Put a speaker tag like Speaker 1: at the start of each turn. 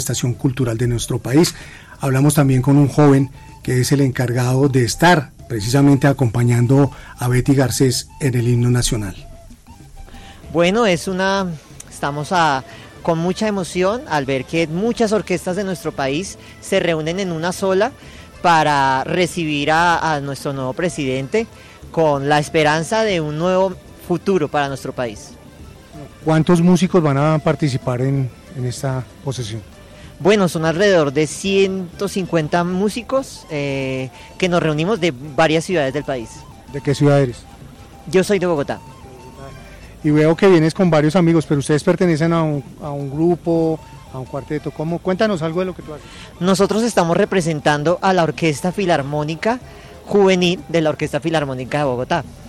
Speaker 1: manifestación cultural de nuestro país. Hablamos también con un joven que es el encargado de estar precisamente acompañando a Betty Garcés en el himno nacional.
Speaker 2: Bueno, estamos con mucha emoción al ver que muchas orquestas de nuestro país se reúnen en una sola para recibir a nuestro nuevo presidente con la esperanza de un nuevo futuro para nuestro país.
Speaker 1: ¿Cuántos músicos van a participar en esta posesión?
Speaker 2: Bueno, son alrededor de 150 músicos que nos reunimos de varias ciudades del país.
Speaker 1: ¿De qué ciudad eres?
Speaker 2: Yo soy de Bogotá.
Speaker 1: Y veo que vienes con varios amigos, pero ustedes pertenecen a un grupo, a un cuarteto. ¿Cómo? Cuéntanos algo de lo que tú haces.
Speaker 2: Nosotros estamos representando a la Orquesta Filarmónica Juvenil de la Orquesta Filarmónica de Bogotá.